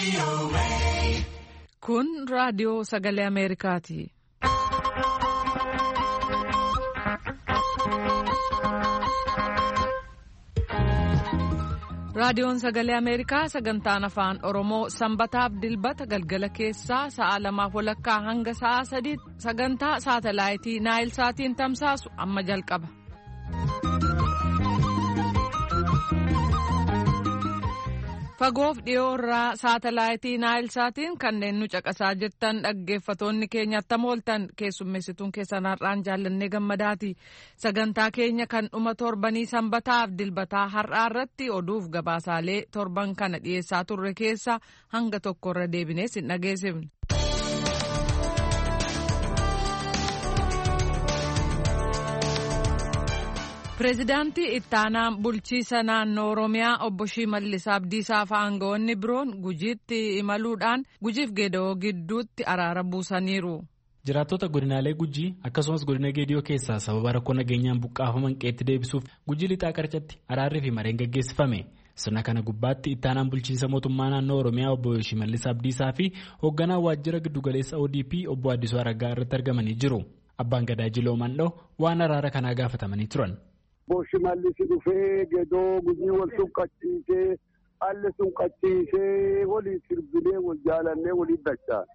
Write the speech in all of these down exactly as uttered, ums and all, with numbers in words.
Kun raadiyoo sagalee Ameerikaati. Raadiyoon sagalee Ameerikaa sagantaan afaan Oromoo sanbataaf dilbata galgala keessaa sa'a lamaaf walakkaa hanga sa'a sadiitti sagantaa saatalaayitii Naayil Saatiin tamsaasu amma jalqaba. Fagoof dhiyoo irraa saatalaayitii Naayil Saatiin kanneen nu caqasaa jirtan dhaggeeffatoonni keenya attam ooltan keessummeessituun keessan har'aan jaallannee gammadaati. Sagantaa keenya kan dhuma torbanii sanbataaf dilbataa har'aa irratti oduuf gabaasaalee torban kana dhiyeessaa turre keessa hanga tokkorra deebinee sin dhageessifne. Pireezidaantii ittaanaan bulchiisa naannoo Oromiyaa obbo Shimallis Abdiisaa fi aangawoonni biroon Gujiitti imaluudhaan Gujiif Geedoo gidduutti araara buusaniiru. Jiraattota godinaalee Gujii akkasumas godina Geediyoo keessaa sababa rakkoo nageenyaan buqqaafaman qeetti deebisuuf Gujii lixaa qarcatti araarrii fi mareen gaggeessifame. Sirna kana gubbaatti ittaanaan bulchiinsa mootummaa naannoo Oromiyaa obbo Shimallis Abdiisaa fi hoogganaa waajjira giddugaleessa O D P obbo Addisuu Araggaa irratti argamanii jiru. Abbaan Gadaa Jiloo Mandhoo waan araara kanaa gaafatamanii turan. Obbo Shimallis dhufee Geedoo Gujii wal sunqachiisee haalli sunqachiisee walii sirbilee wal jaalannee walii dachaa.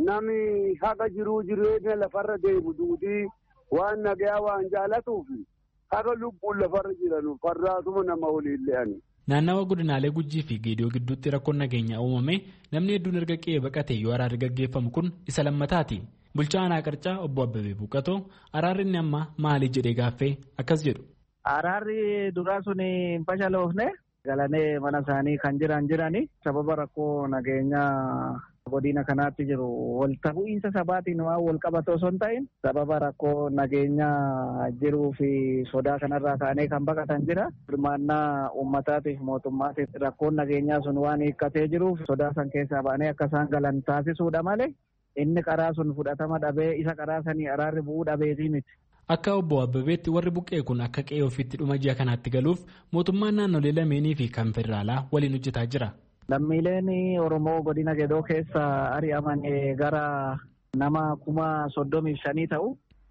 Nami haga jiruu jireenya lafarra deemu duudii waan nagayaa waan jaalatuuf haga lubbuun lafarra jiranu farraasuma nama waliin le'ani. Naannawa godinaalee Gujii fi Geediyoo gidduutti rakkoon nageenyaa uumame namni hedduun erga qe'ee baqatee yoo araarri gaggeeffamu kun isa lammataati. Bulchaa aanaa Qarcaa obbo Abbabee Buuqatoo araarri inni amma maali jedhee gaaffee akkas jedhu. Araarri duraa sun hin fashaloofne galanee mana isaanii kan jiran jirani sababa rakkoo nageenyaa godina kanaatti jiru walta bu'iinsa sabaatiin waan wal qabatoo osoo hin ta'in sababa rakkoo nageenyaa jiruu fi sodaa kanarraa ka'anii kan baqatan jira. Hirmaannaa uummataatiif mootummaatiif rakkoon nageenyaa sun waan hiikkatee jiruuf sodaa san keessaa ba'anii akka isaan galan taasisuudha malee inni qaraa sun fudhatama dhabee isa qaraa sanii araarri bu'uu dhabeetii miti. Akka obbo Abbabeetti warri buqqee kun akka qe'ee ofiitti dhuma ji'a kanaatti galuuf mootummaan naannolee lameenii fi kan federaalaa waliin hojjetaa jira. Lammiileen Oromoo godina Geedoo keessa ari'aman gara nama kuma soddomii shanii ta'u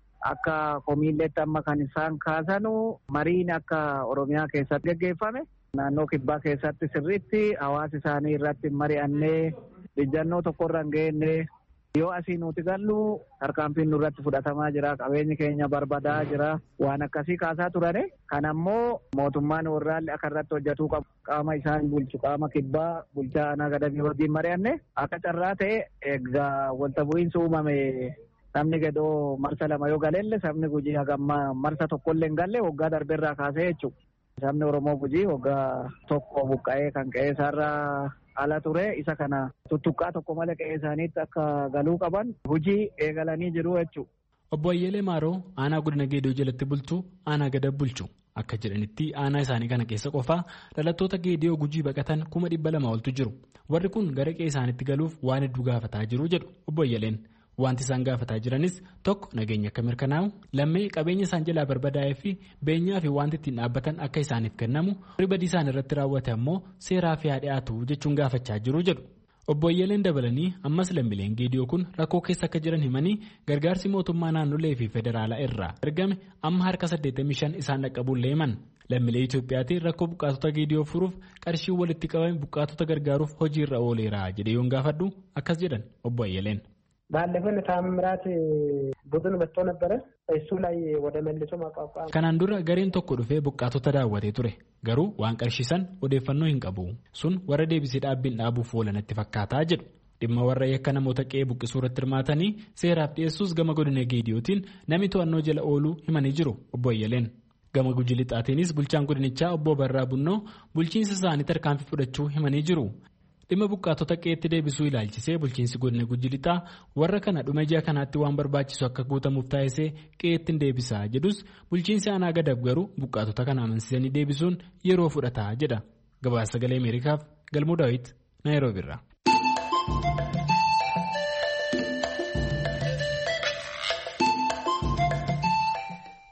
akka komiilleetti amma kan isaan kaasanu mariin akka Oromiyaa keessatti gaggeeffame naannoo kibbaa keessatti sirriitti hawaasa isaanii irratti mari'annee ijjannoo tokkorra hin geenne. Yoo asii nuti gallu tarkaanfiin nurratti fudhatamaa jira qabeenyi keenya barbadaa jira waan akkasii kaasaa turane kan ammoo mootummaan warraalli akka irratti hojjetuu qabu qaama isaan bulchu qaama kibbaa bulchaa aanaa Gadabii wajjin mari'anne akka carraa ta'e egaa walta bu'iinsi uumame namni Geedoo marsa lama yoo galelle sabni Gujii hagamma marsa tokkollee hin galle waggaa darbeerraa kaasee jechuudha. Sabni Oromoo Gujii waggaa tokko buqqa'ee kan qe'ee isaarraa ala ture isa kana tuttuqqaa tokko malee qe'ee isaaniitti akka galuu qaban hojii eegalanii jiru jechuudha. Obbo Ayyeelee Maaroo aanaa godina Geedoo jalatti bulchu aanaa gada bulchu akka jedhanitti aanaa isaanii kana keessa qofaa dhalattoota Geediyoo Gujii baqatan kuma dhibba lama oltu jiru. Warri kun gara qe'ee isaaniitti galuuf waan hedduu gaafataa jiru jedhu Obbo Ayyeeleen. Wanti isaan gaafataa jiranis tokko nageenya akka mirkanaa'u lammee qabeenya isaan jalaa barbadaa'ee fi beenyaa fi wanti ittiin dhaabbatan akka isaaniif kennamu ribadii isaan irratti raawwate ammoo seeraa fi haa dhiyaatu jechuun gaafachaa jiru jedhu. Obbo Ayyeeleen dabalanii ammas lammiileen Geediyoo kun rakkoo keessa akka jiran himanii gargaarsi mootummaa naannolee fi federaalaa irraa ergame amma harka saddeettamii shan isaan dhaqqabuullee himan. Lammiilee Itoophiyaatiin rakkoo buqqaatota Geediyoo furuuf qarshii walitti qabame buqqaatota gargaaruuf hojiirra ooleera jedhee yoon gaafadhu akkas jedhan Obbo Ayyeeleen. ባለፈው ታምራት ቡድን መጥቶ ነበረ እሱ ላይ ወደ መልሶ ማቋቋም kanaan dura gareen tokko dhufee buqqaatota daawwatee ture garuu waan qarshiisan odeeffannoo hin qabu sun warra deebisee dhaabbiin dhaabuuf oolanatti fakkaataa jedhu dhimma warra yakka namoota qe'ee buqqisuu irratti hirmaatanii seeraaf dhiyeessuus gama godina Geediyootiin namni to'annoo jala ooluu himanii jiru Obbo Ayyeeleen. Gama Gujii lixaatiinis bulchaan godinichaa Obbo Barraa Bunnoo bulchiinsa isaanii tarkaanfii fudhachuu himanii jiru. Dhimma buqqaatota qe'eetti deebisuu ilaalchisee bulchiinsi godina Gujii lixaa warra kana dhuma ji'a kanaatti waan barbaachisu akka guutamuuf taasisee qe'eetti deebisaa jedhus bulchiinsi aanaa Gadab garuu buqqaatota kana amansiisanii deebisuun yeroo fudhataa jedha. Gabaasa sagalee Ameerikaaf Galmuu Daawit Naayiroobiirraa.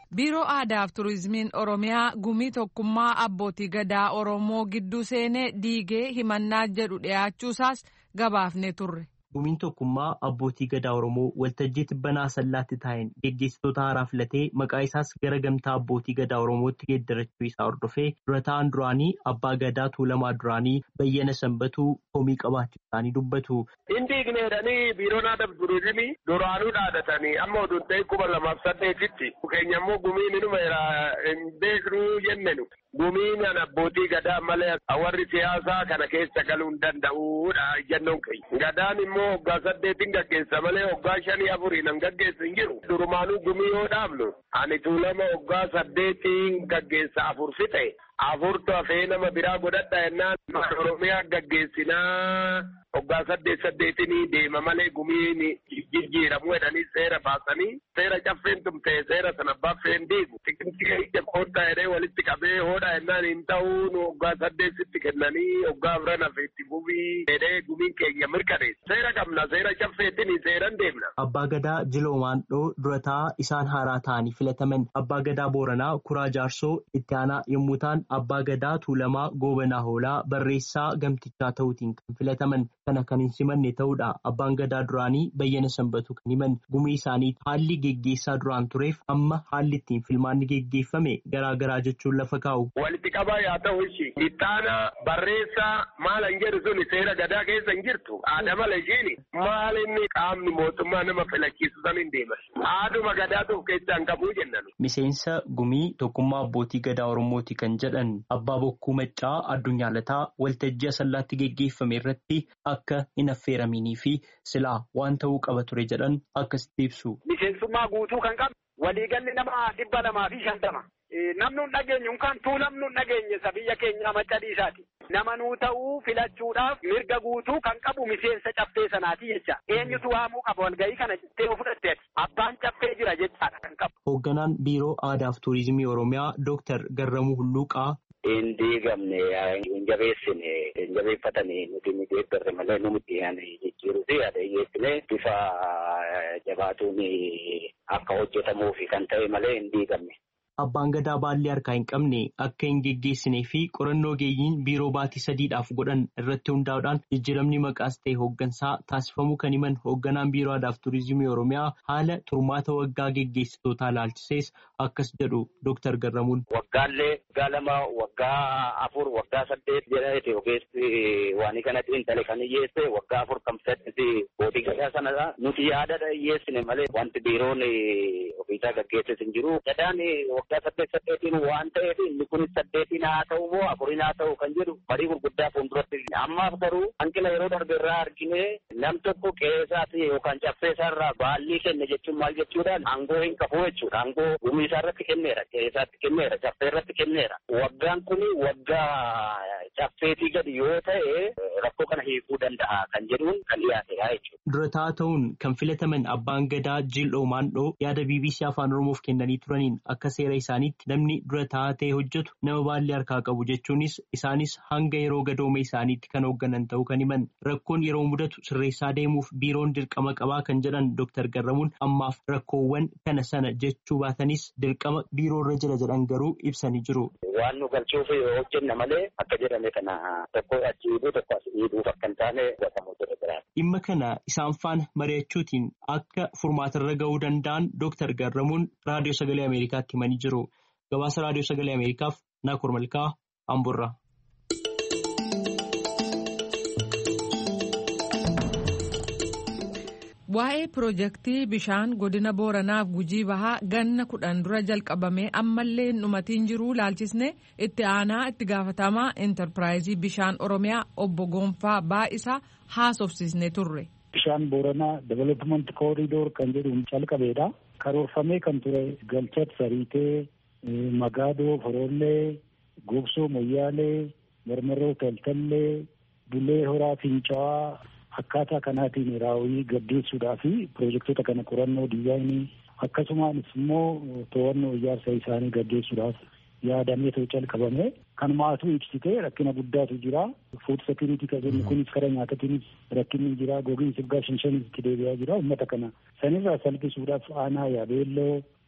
Biiroo Aadaaf Turizimiin Oromiyaa gumii tokkummaa abbootii gadaa Oromoo gidduu seenee diigee himannaa jedhu dhiyaachuusaas gabaafne turre. Gumiin tokkummaa abbootii gadaa Oromoo waltajjii tibbanaa sallaatti taa'een geggeessitoota haaraa filatee maqaa isaas gara gamtaa abbootii gadaa Oromootti geeddarachuu isaa hordofee dura ta'an duraanii abbaa gadaa Tuulamaa duraanii Bayyana Sanbatuu komii qabaachuu isaanii dubbatu. Inni igneedhanii biiroon aadaaf turizimii duraanuu dhaadatanii amma oduun ta'e kuma lamaaf saddeetitti keenya immoo gumiin inuma hin beeknuu jennenu. Gumiin abbootii gadaa malee warri siyaasaa kana keessa galuu hin danda'uudha jennuun keenya. Gadaan immoo waggaa saddeetiin gaggeessa malee waggaa shanii afuriin hin gaggeessu hin jiru. Durumaanuu gumii yoo dhaabnu ani Tuulama waggaa saddeetiin gaggeessa afur fixe afurtu hafee nama biraa godhadha jennaan Oromiyaa gaggeessinaa waggaa saddeet saddeetinii deema malee gumiin jijjiiramuu jedhanii seera baasanii seera caffeen tumtee seera sana baffeen diigu tikintika ija koodhaa jedhee walitti qabee hoodhaa jennaan hin ta'uu nu waggaa saddeetitti kennanii waggaa afran hafeetti gubii jedhee gumiin keenya mirkaneessa seera qabna seera caffeetinii seeran deemna. Abbaa Gadaa Jiloomaandhoo durataa isaan haaraa ta'anii filataman Abbaa Gadaa Booranaa Kuraa Jaarsoo itti aanaa yommuu ta'an Abbaa Gadaa Tuulamaa Goobanaa Hoolaa barreessaa gamtichaa ta'uutiin kan filataman. Kana kan hin simanne ta'uudha. Abbaan gadaa duraanii Bayyana Sanbatuu kan himan gumii isaanii haalli geggeessaa duraan tureef amma haalli ittiin filmaanni geggeeffame garaa garaa jechuun lafa kaa'u. Walitti qabaa yaa ta'u ishi ittaana barreessaa maal hin jedhu suni seera gadaa keessa hin jirtu aada mala ishiini maal inni qaamni mootummaa nama filachiisu san hin deeman aaduma gadaatu of keessaa hin qabu jennan. Miseensa gumii tokkummaa abbootii gadaa Oromooti kan jedhan Abbaa Bokkuu Maccaa Addunyaa Lataa waltajjii asallaatti geggeeffame irratti akka hin affeeraminii fi silaa waan ta'uu qaba ture jedhan akkasitti ibsu. Miseensummaa guutuu kan qabu waliigalli nama dhibba lamaa fi shantama. Namni hin dhageenyu kan tuulamnu hin dhageenye isa biyya keenya maccadiisaati. Nama nuu ta'uu filachuudhaaf mirga guutuu kan qabu miseensa caffee sanaati jecha. Eenyutu waamuu qaba walgahii kana jettee fudhatteeti. Abbaan caffee jira jechaadha kan qabu. Hoogganaan Biiroo Aadaaf Turizimii Oromiyaa Dooktar Garramuu Hulluuqaa. Hin diigamne hin jabeessine hin jabeeffatanii nuti ni deeggarre malee numutti jijjiiruu fi adeemsifne bifa jabaatuun akka hojjetamuuf kan ta'e malee hin diigamne. Abbaan gadaa baallee harkaa hin qabne akka hin geggeessinee fi qorannoo geeyyiin biiroo baatii sadiidhaaf godhan irratti hundaa'uudhaan jijjiiramni maqaas ta'e hooggansaa taasifamuu kan himan hoogganaan Biiroo Aadaaf Turizimii Oromiyaa haala turmaata waggaa geggeessitootaa ilaalchisees akkas jedhu Dooktar Garramuun. Waggaallee waggaa lama waggaa afur waggaa saddeet jedhameeti ogeessi waan kanatti intale kan hiyyeesse waggaa afur kan fudhatte bootii gadaa sanadha. Nuti yaada hiyyeessine malee wanti biiroon ofiisaa gaggeesses hin jiru. Gadaan waggaa saddeet saddeetiin waan ta'eef inni kunis saddeetiin haa ta'u moo afuriin haa ta'u kan jedhu marii gurguddaa fuulduratti. Ammaaf garuu hanqina yeroo darbe irraa argine nam tokko qe'eesaati yookaan caffeesaarraa baallii kenne jechuun maal jechuudhaan aangoo hin qabu jechuudha. Aangoo gumii isaarratti kenneera, qe'eesaatti kenneera, caffeerratti kenneera. Waggaan kun waggaa caffeetii gadi yoo ta'e rakkoo kana hiikuu danda'a kan jedhuun kan dhiyaatedha jechuudha. Durataa ta'uun kan filataman abbaan gadaa Jiloomaandhoo yaada B B C Afaan Oromoof kennanii turaniin akka seera isaaniitti namni durataa ta'e hojjetu nama baallee harkaa qabu jechuunis isaanis hanga yeroo gadooma isaaniitti kan hoogganan ta'uu kan himan rakkoon yeroo mudatu sirreessaa deemuuf biiroon dirqama qabaa kan jedhan Dooktar Garramuun ammaaf rakkoowwan kana sana jechuu baatanis dirqama biiroorra jira jedhan garuu ibsanii jiru. Waan nu galchuuf hojjenna malee akka jedhame kana tokko achi hidhuu tokko as hidhuuf akka hin taane hubatamuu jira. Dhimma kana isaan faana mari'achuutiin akka furmaatarra ga'uu danda'an Dooktar Garramuun Raadiyoo Sagalee Ameerikaatti himanii jiru. Gabaasa Raadiyoo Sagalee Ameerikaaf Naakoor Malkaa Amburraa. Waa'ee piroojeektii bishaan godina Booranaaf Gujii Bahaa ganna kudhan dura jalqabamee ammallee hin dhumatiin jiru laalchisne itti aanaa itti gaafatamaa intarpiraayizii bishaan Oromiyaa obbo Gonfaa Baa'isaa haasofsiisnee turre. Bishaan Booranaa Development Corridor kan jedhuun calqabeedha. Karoorfamee kan ture Galchat Sariitee, Magaadoo, Forollee, Goobsoo, Moyyaalee, Marmarroo, Taltallee, Bulee Horaa, Fincaa'aa. Akkaataa kanaatiin raawwii gaggeessuudhaa fi piroojektota kana qorannoo diizaayinii akkasumas immoo to'annoo ijaarsa isaanii gaggeessuudhaaf yaadamee ta'u calqabame kan maatuu ibsite rakkina guddaatu jira. Food security kan jennu kunis karaa nyaatatiinis rakkinni jira. Gogiinsi waggaa shan shanitti deebi'aa jira. Uummata kana sanirraa salphisuudhaaf aanaa Yaabeelloo,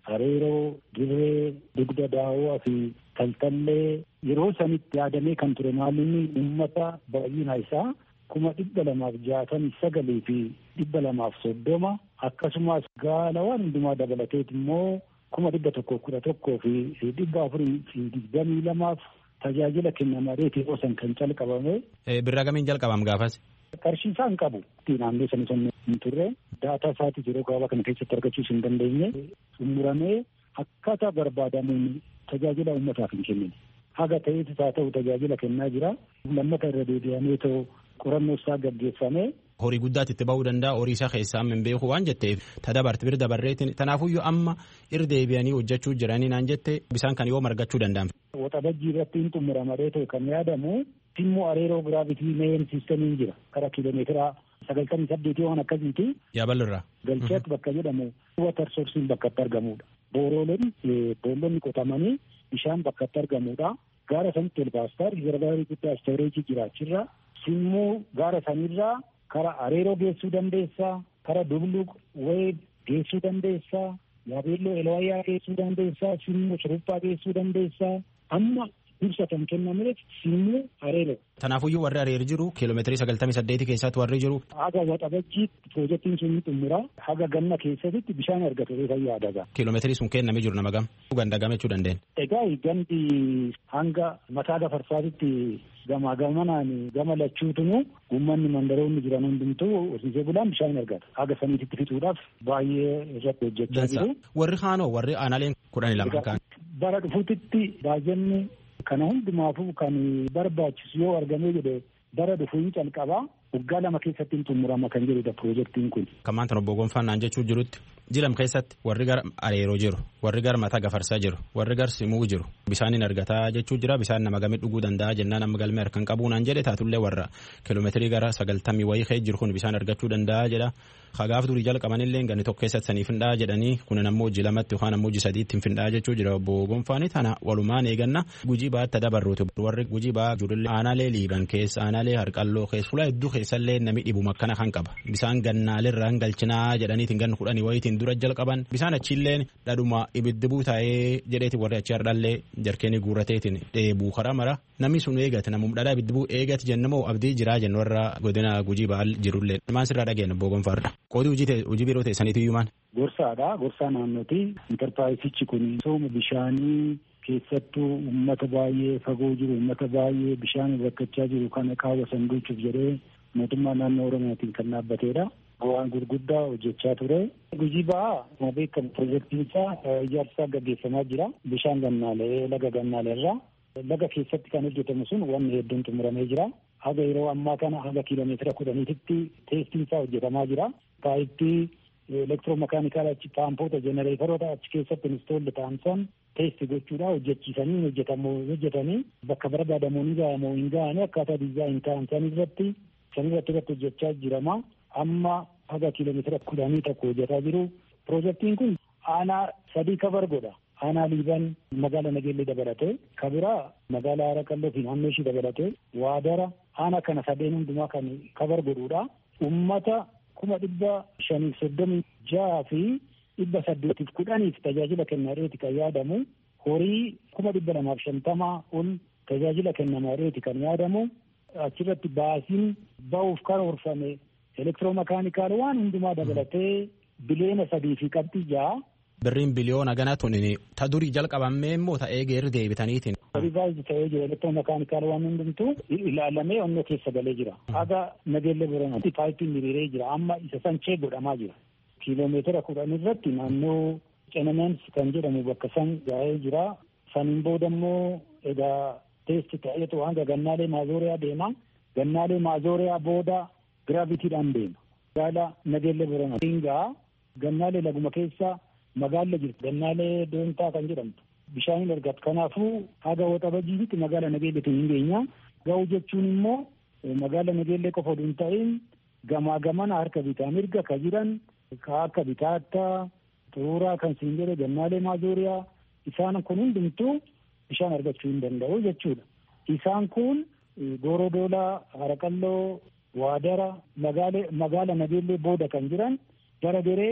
Areeroo, Dirree, Dugda Daawwaa fi Taltallee yeroo sanitti yaadamee kan ture maalinni uummata baay'ina isaa kuma dhibba lamaaf jaatamii sagalii fi dhibba lamaaf soddoma akkasumas gaalawwan hundumaa dabalateet immoo kuma dhibba tokko kudha tokkoo fi dhibba afurii fi digdamii lamaaf tajaajila kennamareeti yeroo san kan calqabame. Birraa gamiin jalqabam gaafas? Qarshii isaa hin qabu. Naannoo sana sana hin turre daataa isaati yeroo gabaabaa kana keessatti argachuus hin dandeenye xumuramee akkaataa barbaadamuun tajaajila uummataaf hin kennine. Haga ta'eetis haa ta'u tajaajila kennaa jira. Lammata irra deebi'amee ta'u qorannoo isaa gaggeeffamee. Horii guddaatti itti ba'uu danda'a horii isaa keessaa hin beeku waan jetteef ta dabarte bir dabarreetiin tanaafuyyuu amma irra deebi'anii hojjechuu jiranii naan jette bisaan kan yoo margachuu danda'an. Waxabajjii irratti hin xumuramaree ta'u kan yaadamu timmoo areeroo giraavitii meen siistamiin jira karaa kiiloomeetira sagaltamii saddeetii waan akkasiiti. Yaabalirraa. Galcheet bakka jedhamu watar soorsiin bakka itti argamudha. Booroleen boollonni qotamanii bishaan bakka itti argamudha. Gaara sanitti elbaastar riizervaarii guddaa istooreejii jiraachirra simmuu gaara sanirraa karaa areeroo geessuu dandeessaa, karaa dubluq weeb geessuu dandeessaa, yaabeelloo elwayyaa geessuu dandeessaa, simmuu shuruphaa geessuu dandeessaa. Amma ibsa kan kennameef simmuu areeroo. Tanaafuyyuu warri areer jiru kiiloomeetirii sagaltamii saddeetii keessatti warri jiru. Haga waxabajjii piroojeektiin sun xumura haga ganna keessatti bishaan argatee fayyaa adaga. Kiiloomeetirii sun kennamee jiru nama gam ganda gam jechuu dandeenya. Egaa gandi hanga mataa gafarsaatitti gamaa gamanaan gama lachuutunu uummanni mandaroonni jiran hundumtuu horsiisee bulaan bishaan argata. Haga saniititti fixuudhaaf baay'ee irratti hojjechaa jiru. Warri haanoo warri aanaaleen kudhanii lama kan. Bara dhufuutitti baay'inni kana hundumaafuu kan barbaachisu yoo argamee jedhe bara dhufuu calqabaa waggaa lama keessatti hin xumurama kan jedhudha piroojeektiin kun. Kan maanta obbo Gonfaan jechuu jirutti jilam keessatti warri gara areeroo jiru warri gara mataa gafarsaa jiru warri gara simuu jiru bishaaniin argataa jechuu jira bishaan nama gamii dhuguu danda'a jennaan amma galmee harkaan qabu naan jedhe taatullee warra kiiloomeetirii gara sagaltamii wayii kee jiru kun bishaan argachuu danda'a jedha. Hagaaf durii jalqabanillee ganni tokko keessatti saniif hindhaa jedhanii kunin ammoo hojii lamatti yookaan ammoo hojii sadiitti hin findhaa jechuu jira obbo Gonfaanii tana walumaan eeganna gujii baatti dabarruuti warri gujii baa jirullee aanaalee liiban keessa aanaalee harqalloo keessa fuula hedduu keessallee namni dhibu makkana kan qaba bisaan gannaalirraa hin galchinaa jedhaniitiin ganna kudhanii wayiitiin dura jalqaban bisaan achiilleen dhadhuma ibiddibuu taa'ee jedheeti warri achi hardhallee jarkeenii guurrateetiin dheebuu karaa mara namni sun eegate namum dhadhaa ibiddibuu eegate jennamoo abdii jiraa jennu warra godina gujii baal jirullee maan sirraa dhageenya obbo Gonfaarra. Qoodii hojii biroo teessaniitu iyyumaan. Gorsaadha. Gorsaa naannooti. Intarpiraayisichi kun sooma bishaanii keessattuu uummata baay'ee fagoo jiru uummata baay'ee bishaan rakkachaa jiru kana qaawwa san gochuuf jedhee mootummaa naannoo Oromiyaatiin kan dhaabbateedha. Waan gurguddaa hojjechaa ture. Gujii ba'aa akkuma beekamu piroojeektiin isaa ijaarsa gaggeeffamaa jira. Bishaan gannaalee laga gannaaleerraa. Laga keessatti kan hojjetamu sun wanni hedduun xumuramee jira. Haga yeroo ammaa kana haga kiiloomeetira kudhaniititti teestiin isaa hojjetamaa jira. Paayippii elektiroomakaanikaala achi paampoota jenereeteroota achi keessatti instoolli ta'an teesti gochuudha hojjechiisanii hojjetamu hojjetanii bakka barbaadamu ni ga'amu hin ga'anii akkaataa diizaayin ta'an san irratti san irratti irratti hojjechaa jirama. Amma haga kiiloomeetira kudhanii tokko hojjetaa jiru. Piroojeektiin kun aanaa sadii kabar godha. Aanaa liiban magaala nageellee dabalatee kabiraa magaalaa Haraqalloo fi naannoo ishii dabalatee waadara aanaa kana sadeen hundumaa kan kabar godhuudha. Uummata kuma dhibba shaniif soddomii jaha fi dhibba saddeetiif kudhaniif tajaajila kennareeti kan yaadamu horii kuma dhibba lamaaf shantamaa ol tajaajila kennamareeti kan yaadamu achirratti baasiin ba'uuf karoorfame elektiroomakaanikaala waan hundumaa dabalatee biliyoona sadii fi qabxii jaha. Birriin biliyoona gana tuni ta durii jalqabamee immoo ta'ee geerri deebitaniitiin. Rivaayizii ta'ee jira elektiroomakaanikaala waan hundumtuu ilaalamee onnoo keessa galee jira. Haga nageellee boranatti paayippiin hiriiree jira. Amma isa sanchee godhamaa jira. Kiiloomeetira kudhan irratti naannoo Cenemensi kan jedhamu bakka san ga'ee jira. Saniin booda immoo egaa teesti ta'eetu hanga gannaalee maazooriyaa deema. Gannaalee maazooriyaa booda giraavitiidhaan deema. Gaala nageellee boranatti gaa gannaalee laguma keessa magaala jirtu gannaalee doontaa kan jedhamtu bishaan hin argatu kanaafuu haga waxabajiitti magaala nageellee hin geenya ga'u jechuun immoo magaala nageellee qofa osoo hin ta'in gamaa gamana harka bitaa mirga ka jiran ka akka bitaattaa xuruuraa kan siin jedhe gannaalee maazooriyaa isaan kun hundumtuu bishaan argachuu hin danda'u jechuudha. Isaan kun Goorodoolaa, Haraqalloo, Waadara magaala nageellee booda kan jiran gara deree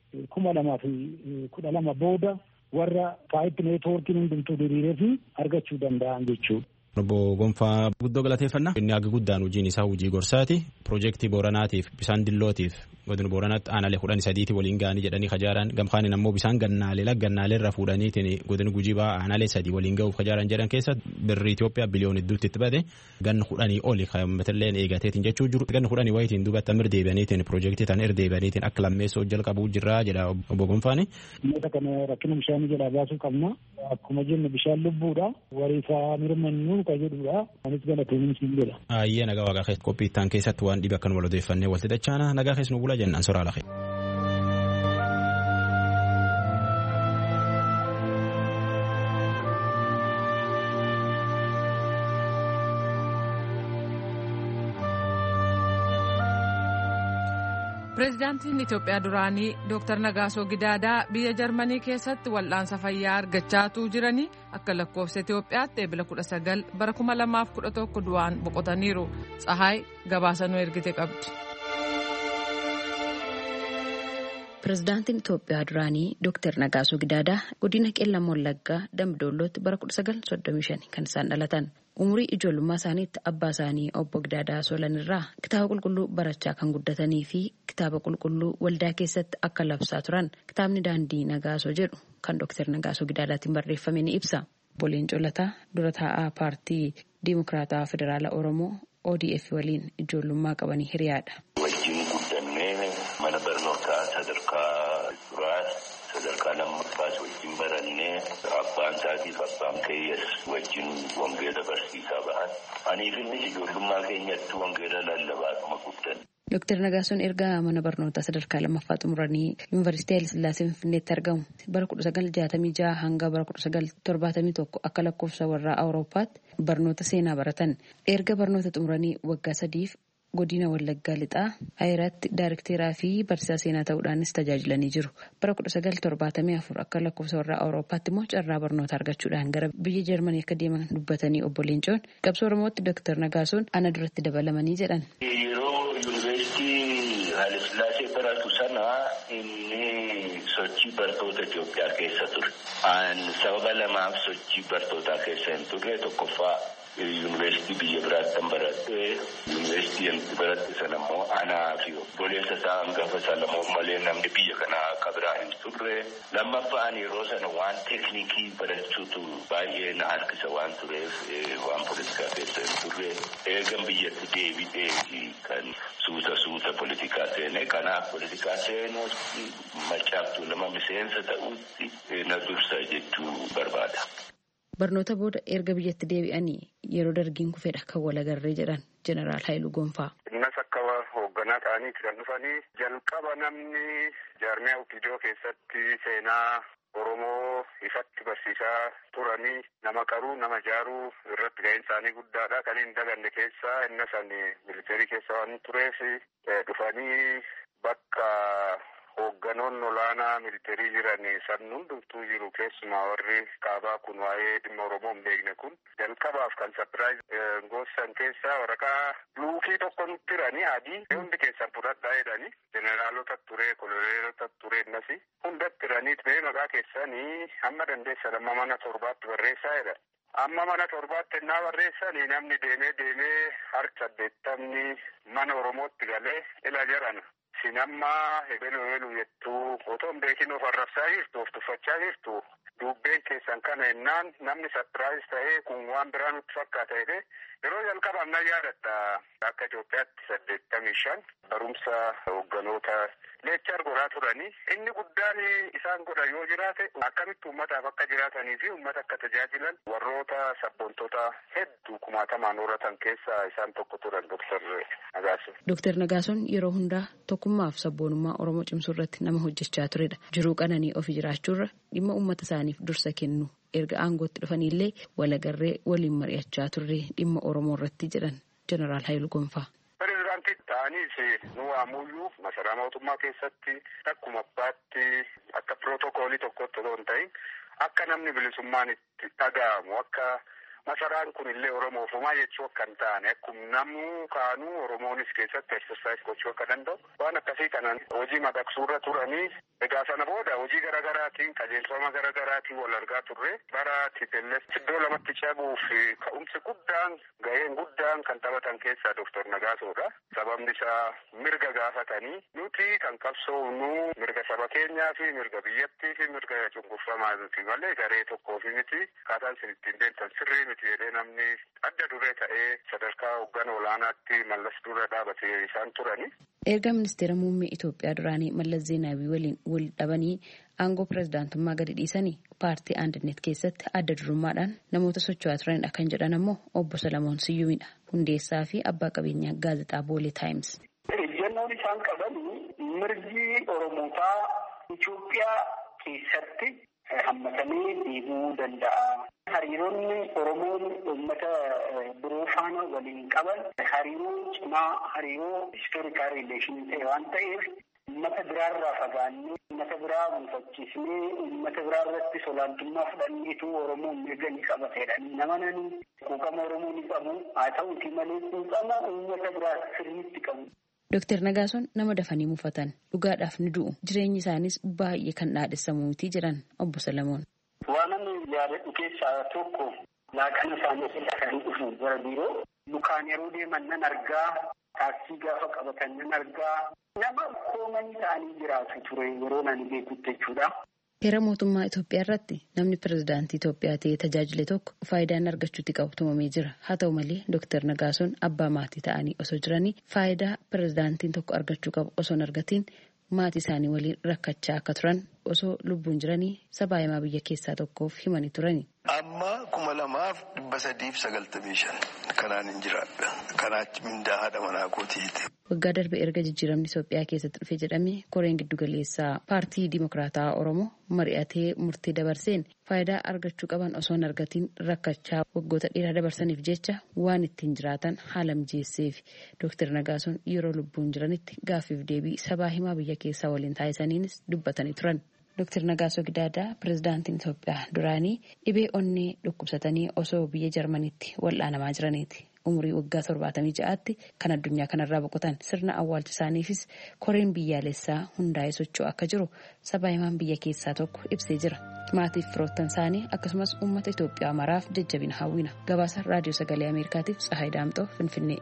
kuma lamaa fi kudha lama booda warra paayip neetwoorkiin hundumtuu diriiree fi argachuu danda'an jechuudha. Obbo Gonfaa guddoo galateeffannaa. Inni haga guddaan hojiin isaa hojii gorsaati. Piroojeektii Booranaatiif bisaan Dillootiif godina Booranaatti aanaalee kudhan sadiitii waliin ga'anii jedhanii kajaaran gamkaaniin ammoo bisaan gannaalee laggannaalee irra fuudhaniitiin godina Gujii ba'aa aanaalee sadii waliin ga'uuf kajaaran jedhan keessa birri Itoophiyaa biliyoon hedduutti itti bade ganna kudhanii oli kaa'amatelleen eegateetiin jechuu jiru. Ganna kudhanii wayitiin duubatti amir deebi'aniitiin piroojeektii tan irra deebi'aniitiin akka lammeessoo jalqabuu jirraa jedha obbo Gonfaani. Dhimmoota kana rakkina bishaanii jalaa baasuu qabna. Akkuma jennu bishaan lubbuudha. Wariifaa mirmannuu ka jedhudha. Anis galateemin siin jedha. Ayyee nagaa waaqa keessa qophii ittaan keessatti waan dhibe akkan wal odeeffannee walti dachaana nagaa keessa nu bula jennaan soraa lafe. Pireezidaantiin Itoophiyaa duraanii Dooktar Nagaasoo Gidaadaa biyya Jarmanii keessatti wal'aansa fayyaa argachaatuu jiranii akka lakkoofsa Itoophiyaatti eebila kudha sagal bara kuma lamaaf kudha tokko du'aan boqotaniiru. Tsahaay gabaasa nu ergite qabdi. Pireezidaantiin Itoophiyaa duraanii Dooktar Nagaasoo Gidaadaa godina Qeellam Wallaggaa Dambidollootti bara kudha sagal soddomii shan kan isaan dhalatan. Umurii ijoollummaa isaaniitti abbaa isaanii obbo Gidaadaa Soolan irraa kitaaba qulqulluu barachaa kan guddatanii fi kitaaba qulqulluu waldaa keessatti akka labsaa turan kitaabni daandii Nagaasoo jedhu kan Dooktar Nagaasoo Gidaadaatiin barreeffame ni ibsa. Boleen Colataa dura taa'aa paartii Diimokiraataa Federaalaa Oromoo O D F waliin ijoollummaa qabanii hiriyaadha. Wajjin guddannee mana barnootaa sadarkaa duraa sadarkaa lammaffaas wajjin barannee abbaan isaatiif abbaan keeyyaas wajjin wangeela barsiisaa bahan. Aniif innis ijoollummaa keenyatti wangeela lallabaatuma guddanne. Dooktar Nagaasoon erga mana barnootaa sadarkaa lammaffaa xumuranii Yuunivarsiitii Haayile Sillaasee Finfinneetti argamu bara kudha sagal jaatamii jaha hanga bara kudha sagal torbaatamii tokko akka lakkoofsa warraa Awurooppaatti barnoota seenaa baratan. Erga barnoota xumuranii waggaa sadiif godina Wallaggaa Lixaa Ayiraatti daayirekteeraa fi barsiisaa seenaa ta'uudhaanis tajaajilanii jiru. Bara kudha sagal torbaatamii afur akka lakkoofsa warraa Awurooppaatti immoo carraa barnoota argachuudhaan gara biyya Jarmanii akka deeman dubbatanii obbo Leencoon qabsoo Oromootti Dooktar Nagaasoon ana duratti dabalamanii jedhan. Haayile Sillaasee baratu sana inni sochii bartoota Itoophiyaa keessa ture. Sababa lamaaf sochii bartootaa keessa hin turre tokkoffaa yuunivarsiitii biyya biraatti kan baradhe yuunivarsiitii baradhe sana immoo anaa fi obboleessa isaa hangafa Salamoon malee namni biyya kanaa akka biraa hin turre. Lammaffaan yeroo sana waan teeknikii barachuutu baay'ee na harkisa waan tureef waan poolitikaa keessa hin turre. Eegan biyyatti deebi'ee kan suuta suuta poolitikaa seene kanaaf poolitikaa seenuus macaaftuu nama miseensa ta'utti na dursa jechuu barbaada. Barnoota booda erga biyyatti deebi'anii yeroo dargiin kufedha kan walagarree jedhan Jeneraal Haayiluu Gonfaa. Innas akka hoogganaa ta'aniiti kan dhufanii jalqaba namni jaarmiyaa Upidoo keessatti seenaa Oromoo ifatti barsiisaa turanii nama qaruu nama jaaruu irratti ga'een isaanii guddaadha. Kan hin daganne keessaa innas ani militeerii keessa waan tureef dhufanii bakka hoogganoon olaanaa militeerii jiran san hundumtuu jiru keessumaa warri kaabaa kun waa'ee dhimma Oromoo hin beekne kun jalqabaaf kan sapiraayiz goosan keessaa waraqaa luukii tokko nutti jiranii adii hundi keessan fudhadhaa jedhanii jeneraalota ture koloneelota ture innasi hundatti jiraniit bee maqaa keessanii hamma dandeessan amma mana torbaatti barreessaa jedha. Amma mana torbaatti ennaa barreessanii namni deemee deemee harka saddeettamni mana Oromootti galee ila jedhana. Sinammaa hebelu hebelu jettuu otoo hin beekin of arrabsaa jirtu of tuffachaa jirtu dubbeen keessan kana ennaan namni sapiraayiz ta'ee kun waan biraa nutti fakkaata jedhee yeroo jalqabaaf na yaadatta akka Itoophiyaatti saddeettamii shan barumsa hoogganoota leechar godhaa turanii inni guddaan isaan godha yoo jiraate akkamitti uummataaf akka jiraatanii fi uummata akka tajaajilan warroota sabboontoota hedduu kumaatamaan horatan keessaa isaan tokko turan Dooktar Nagaasoon. Dooktar Nagaasoon yeroo hundaa tokkummaaf sabboonummaa Oromoo cimsuu irratti nama hojjechaa turedha. Jiruu qananii ofii jiraachuurra dhimma uummata isaaniif dursa kennu erga aangootti dhufanillee walagarree waliin mari'achaa turre dhimma Oromoo irratti jedhan Jeneraal Haayiluu Gonfaa. Pireezidaantii ta'aniis nu waamuyyuu masaraa mootummaa keessatti akkuma abbaatti akka pirootokoolii tokkotti otoo hin ta'in akka namni bilisummaan itti dhaga'amu akka masaraan kun illee Oromoofumaa jechuu akka hin taane akkuma namuu kaanuu Oromoonis keessatti exercise gochuu akka danda'u waan akkasii kanaan hojii madaqsuurra turanii egaa sana booda hojii garaagaraatiin qajeelfama garaagaraatiin wal argaa turre bara T P L F iddoo lamatti cabuuf ka'umsi guddaan gaheen guddaan kan taphatan keessaa Doktor Nagaasoodha. Sababni isaa mirga gaafatanii nuti kan qabsoofnu mirga saba keenyaa fi mirga biyyattii fi mirga cunqurfamaa nuti malee garee tokkoo fi miti kaataan isin ittiin deemtan sirrii miti jedhee namni adda duree ta'ee sadarkaa hoogganaa olaanaatti mallas dura dhaabatee isaan turani. Erga ministeera muummee Itoophiyaa duraanii Mallas Zeenaawii waliin wal dhabanii aangoo pirezidaantummaa gadi dhiisanii paartii Andinet keessatti adda durummaadhaan namoota socho'aa turanidha kan jedhan ammoo obbo Salamoon Siyyuumidha. Hundeessaa fi abbaa qabeenyaa gaazexaa Boolee Taayims. Ejjennoon isaan qaban mirgi Oromootaa Itoophiyaa keessatti hammatamee deemuu danda'a. Hariiroonni Oromoon uummata biroo faana waliin qaban hariiroo cimaa hariiroo historical relation ta'e waan ta'eef uummata biraarraa fagaannee uummata biraa buufachiisnee uummata biraa irratti olaantummaa fudhanneetu Oromoon mirga ni qabateedha. Nama nani quuqama Oromoo ni qabu haa ta'uuti malee quuqama uummata biraa sirriitti qabu. Dooktar Nagaasoon nama dafanii mufatan dhugaadhaaf ni du'u jireenyi isaanis baay'ee kan dhaadhessamuutii jiran obbo Salamoon. Waan ani yaadadhu keessaa tokko laaqana isaanii kan dhufu gara biiroo lukaan yeroo deeman nan argaa taaksii gaafa qabatan nan argaa nama koomanii ta'anii jiraatu ture yeroo nani beekutti jechuudha. Heera mootummaa Itoophiyaa irratti namni pirezidaantii Itoophiyaa ta'ee tajaajile tokko faayidaan argachuutti qabu tumamee jira. Haa ta'u malee Dooktar Nagaasoon abbaa maatii ta'anii osoo jiranii faayidaa pirezidaantiin tokko argachuu qabu osoo hin argatiin maatii isaanii waliin rakkachaa akka turan osoo lubbuun jiranii sabaa himaa biyya keessaa tokkoof himanii turani. Amma kuma lamaaf dhibba sadiif sagaltamii shan kanaan hin jiraadha. Kanaachi mindaa haadha manaa kootiiti. Waggaa darbe erga jijjiiramni Itoophiyaa keessatti dhufe jedhamee koreen giddugaleessaa paartii Dimokiraataa Oromoo mari'atee murtee dabarseen faayidaa argachuu qaban osoo hin argatiin rakkachaa waggoota dheeraa dabarsaniif jecha waan ittiin jiraatan haala mijeesseef Dooktar Nagaasoon yeroo lubbuun jiranitti gaaffiif deebii sabaa himaa biyya keessaa waliin taasisaniinis dubbatanii turan. Dooktar Nagaasoo Gidaadaa pirezidaantiin Itoophiyaa duraanii dhibee onnee dhukkubsatanii osoo biyya Jarmaniitti wal'aanamaa jiraniiti. Umurii waggaa torbaatamii ja'aatti kan addunyaa kanarraa boqotan sirna awwaalcha isaaniifis koreen biyyaalessaa hundaa'ee socho'u akka jiru sabaa himaan biyya keessaa tokko ibsee jira. Maatiif firoottan isaanii akkasumas uummata Itoophiyaa maraaf jajjabina hawwina. Gabaasa raadiyoo sagalee Ameerikaatiif Tsahaay Daamxoo Finfinnee.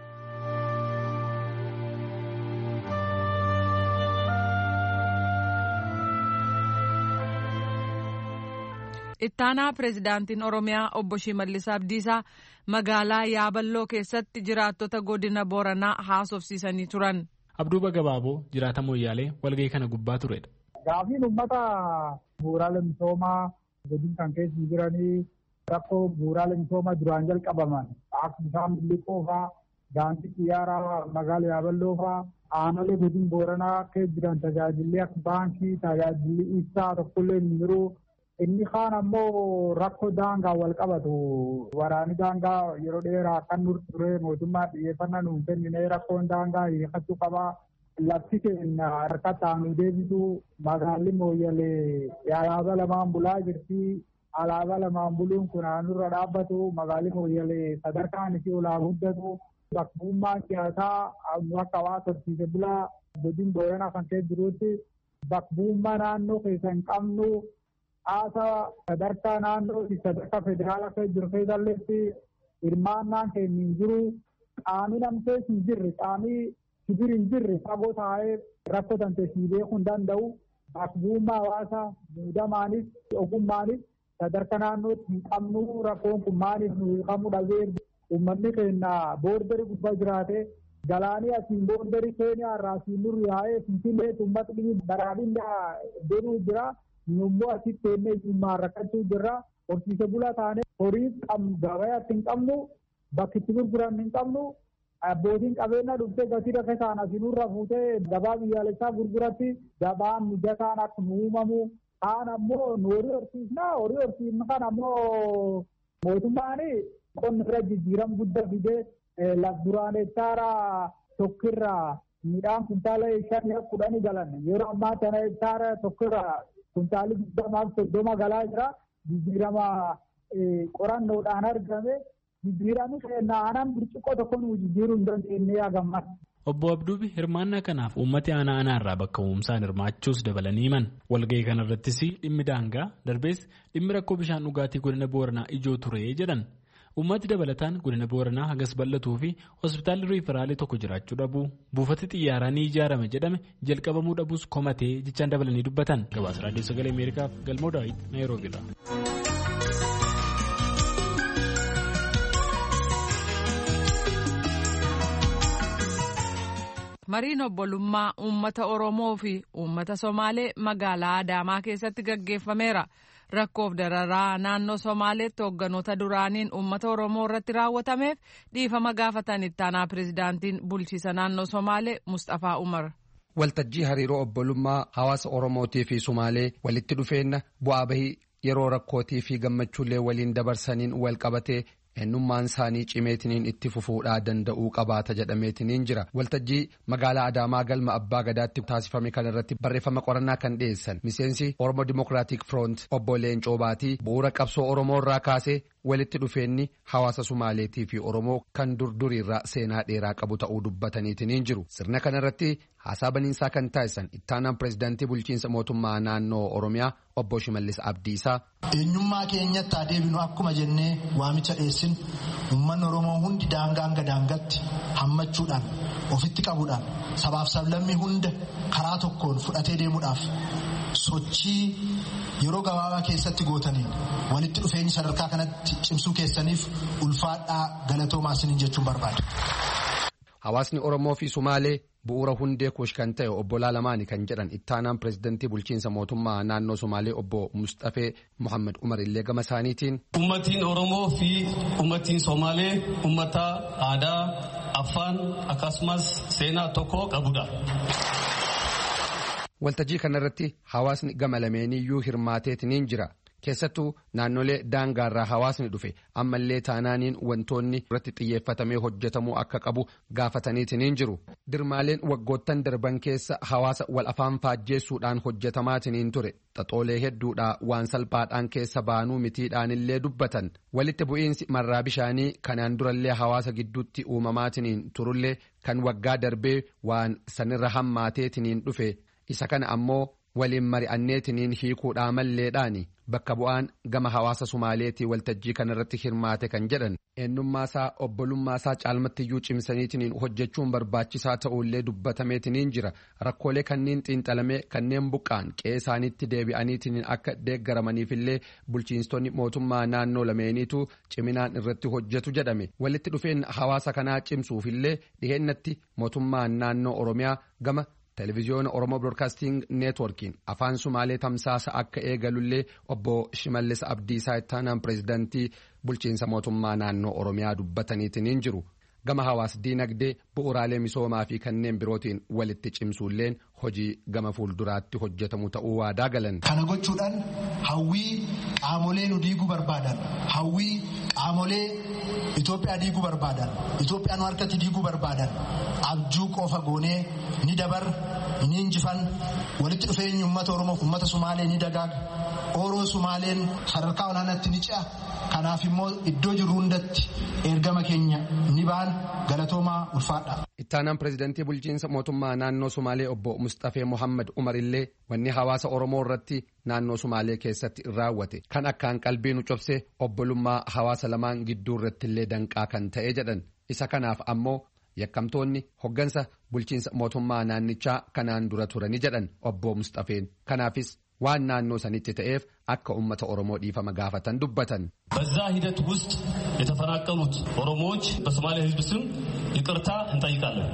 Ittaanaa pirezidaantiin Oromiyaa obbo Shimallis Abdiisaa magaalaa Yaaballoo keessatti jiraattota godina Booranaa haasofsiisanii turan. Abduuba Gabaaboo jiraata Moyyaalee walgahii kana gubbaa turedha. Gaafiin uummata bu'uuraalee misoomaa godina kan keessa jiranii rakkoo bu'uuraalee misoomaa duraan jalqabaman akka bishaan Billiqoo fa'aa daandii xiyyaaraa magaalaa Yaaballoo fa'aa aanolee godina Booranaa keessa jiran tajaajilli akka baankii tajaajilli ibsaa tokkollee hin jiru. Inni kaan ammoo rakkoo daangaa wal qabatu waraanni daangaa yeroo dheeraa kan nur ture mootummaa xiyyeeffannaa nuun kennine rakkoon daangaa hiikachuu qabaa. Lafti keenya harkatti aanu deebisu magaalli Mooyyalee alaabaa lamaan bulaa jirti. Alaabaa lamaan buluun kun aanurra dhaabbatu magaalli Mooyyalee sadarkaan isii olaa guddatu. Bakka siyaasaa akka waa torsiise bulaa godina Booranaa kan keessa jirutti bakka naannoo keessa hin qabnu. Asa sadarkaa naannoo sadarkaa federaalaa keessa jiru keessatti hirmaannaan keenya hin jiru. Qaamni namtee hin jirre qaamni sibir hin jirre fagoo taa'ee rakkoo tanteessii beekuu hin danda'u. Bakka hawaasaa muudamaanis ogummaanis sadarkaa naannootti hin qabnu rakkoon kun maaliif nu hiikamuu dhabee uummanni keenya boordarii gubbaa jiraate galaanii asiin boordarii Keeniyaa irraa asiin nurri yaa'ee finfinnee uummatni baraadhinaa deemuu jira. Nummuu asitti teennee ijummaan rakkachuu jirra. Horsiise bulaa taanee horii gabayaatti hin qabnu, bakki itti gurguran hin qabnu. Abbootiin qabeenyaa dhuftee gatii rakkoo isaan asinurra fuutee gabaa biyyaalessaa gurguratti gabaan mijataan akka nu uumamu. Kaan ammoo nu horii horsiisnaa horii horsiisnu kan ammoo mootummaan qonna irra jijjiiram guddaa fidee laf duraan hektaara tokkirraa midhaan kuntaala shanii kudhanii galan yeroo ammaa kana hektaara tokkirraa kuntaalli digdamaaf soddoma galaa jira. Jijjiirama qorannoodhaan argame jijjiiranii seenaa aanaan burcuqqoo tokkoon jijjiiruu hin dandeenye yaagammas. Obbo Abduubi hirmaannaa kanaaf uummati aanaa aanaa irraa bakka uumsaan hirmaachuus dabalanii himan. Walga'ii kanarrattis dhimmi daangaa darbees dhimmi rakkoo bishaan dhugaatii godina Booranaa ijoo ture jedhan. Uummati dabalataan godina Booranaa hagas bal'atuu fi hospitaalli riiferaalee tokko jiraachuu dhabuu buufati xiyyaaraa ni ijaarame jedhame jalqabamuu dhabuus komatee jechaan dabalanii dubbatan. Gabaasa Raadiyoo Sagalee Ameerikaaf Galmoo Daawit Naayiroobiirraa. Mariin obbolummaa uummata Oromoo fi uummata Somaalee magaalaa Adaamaa keessatti gaggeeffameera. Rakkoof dararaa naannoo Somaaleetti hoogganoota duraaniin uummata Oromoo irratti raawwatameef dhiifama gaafatan itti aanaa pirezidaantiin bulchiisa naannoo Somaalee Mustafaa Umar. Waltajjii hariiroo obbolummaa hawaasa Oromootii fi Somaalee walitti dhufeenya bu'aa bahii yeroo rakkootii fi gammachuullee waliin dabarsaniin wal qabatee eenyummaan isaanii cimeetiniin itti fufuudhaa danda'uu qabaata jedhameetiniin jira. Waltajjii magaalaa Adaamaa galma Abbaa Gadaatti taasifame kanarratti barreeffama qorannaa kan dhiyeessan miseensi Oromoo Dimokiraatik Firoont obbo Leencoo Baatii bu'uura qabsoo Oromoo irraa kaasee walitti dhufeenyi hawaasa Sumaaleetii fi Oromoo kan durduriirraa seenaa dheeraa qabu ta'uu dubbataniitiniin jiru. Sirna kanarratti haasaa baniinsaa kan taasisan ittaanaan pirezidaantii bulchiinsa mootummaa naannoo Oromiyaa obbo Shimallis Abdiisaa. Eenyummaa keenyatti adeemnu akkuma jennee waamicha dhiyeessin uummanni Oromoo hundi daangaa hanga daangaatti hammachuudhaan ofitti qabuudhaan sabaaf sablammii hunda karaa tokkoon fudhatee deemuudhaaf sochii yeroo gabaabaa keessatti gootaniin walitti dhufeenyi sadarkaa kanatti cimsuu keessaniif ulfaadhaa galatoomaa isiniin jechuun barbaada. Hawaasni Oromoo fi Sumaalee bu'uura hundee kuush kan ta'e obbo Laalamaani kan jedhan ittaanaan pirezidantii bulchiinsa mootummaa naannoo Sumaalee obbo Mustafee Muhammad Umar illee gama isaaniitiin. Uummatiin Oromoo fi uummatiin Somaalee uummata aadaa, afaan akkasumas seenaa tokko qabudha. Waltajjii kanarratti hawaasni gama lameeniyyuu hirmaateetiniin jira. Keessattuu naannolee daangaarraa hawaasni dhufe ammallee taanaaniin wantoonni irratti xiyyeeffatamee hojjetamuu akka qabu gaafataniitiniin jiru. Dirmaaleen waggoottan darban keessa hawaasa wal afaan faajjeessuudhaan hojjetamaatiniin ture. Xaxoolee hedduudhaa waan salphaadhaan keessa baanuu mitiidhaanillee dubbatan. Walitti bu'iinsi marraa bishaanii kanaan durallee hawaasa gidduutti uumamaatiniin turullee kan waggaa darbee waan sanirra hammaateetiniin dhufe. Isa kana ammoo waliin mari'anneetiniin hiikuudhaa malleedhaani bakka bu'aan gama hawaasa Sumaaleetii waltajjii kanarratti hirmaate kan jedhan eenyummaasaa obbolummaasaa caalmattiyyuu cimsaniitiniin hojjechuun barbaachisaa ta'uullee dubbatameetiniin jira. Rakkoolee kanneen xiinxalamee kanneen buqqaan qe'ee isaaniitti deebi'aniitiniin akka deeggaramaniifillee bulchiinstonni mootummaa naannoo lameeniitu ciminaan irratti hojjetu jedhame. Walitti dhufeen hawaasa kanaa cimsuufillee dhiheenyatti mootummaan naannoo Oromiyaa gama Televiziyoona Oromoo Broadcasting Networkiin afaan Sumaalee tamsaasa akka eegalullee obbo Shimallis Abdiisaa ittaanaan pirezidantii bulchiinsa mootummaa naannoo Oromiyaa dubbataniitiniin jiru. Gama hawaas diinagdee bu'uuraalee misoomaa fi kanneen birootiin walitti cimsuulleen hojii gama fuulduraatti hojjetamu ta'uu waadaa galan. Kana gochuudhaan hawwii qaamolee nu diiguu barbaadan hawwii qaamolee Itoophiyaa diiguu barbaadan Itoophiyaan harkatti diiguu barbaadan abjuu qofa goonee ni dabar ni injifan walitti dhufeenyi uummata Oromoof uummata Sumaalee ni dagaaga Oroo Sumaaleen sadarkaa olaanaatti ni ce'a. Kanaaf immoo iddoo jirru hundatti ergama keenya ni baan galatoomaa ulfaadha. Ittaanaan pirezidantii bulchiinsa mootummaa naannoo Sumaalee obbo Mustafee Muhammad Umar illee wanni hawaasa Oromoo irratti naannoo Sumaalee keessatti raawwate kan akkaan qalbii nu cobse obbolummaa hawaasa lamaan gidduu irratti illee danqaa kan ta'e jedhan. Isa kanaaf ammoo yakkamtoonni hoggansa bulchiinsa mootummaa naannichaa kanaan dura turani jedhan obbo Mustafeen. Kanaafis waan naannoo sanitti ta'eef akka ummata Oromoo dhiifama gaafatan dubbatan. በዛ ሂደት ውስጥ የተፈናቀሉት ኦሮሞዎች በሶማሌ ሕዝብ ስም ይቅርታ እንጠይቃለን።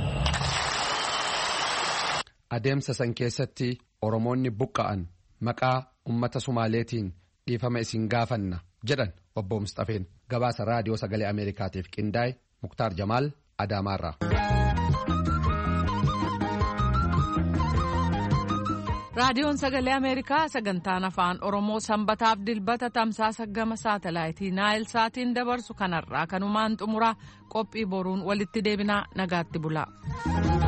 Adeemsa san keessatti Oromoonni buqqa'an maqaa ummata Sumaaleetiin dhiifama isin gaafanna jedhan obbo Mustafeen. Gabaasa raadiyoo sagalee Ameerikaatiif qindaa'e Muktaar Jamaal Adaamaarraa. Raadiyoon Sagalee Ameerikaa sagantaan afaan Oromoo sanbataaf dilbata tamsaasa gama saatalaayitii Naayil Saatiin dabarsu kanarraa kanumaan xumuraa qophii boruun walitti deebinaa nagaatti bulaa.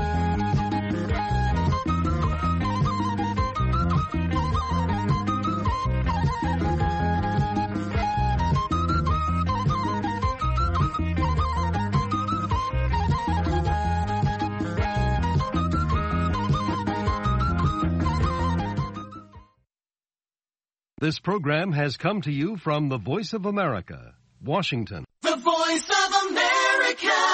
This program has come to you from the Voice of America, Washington.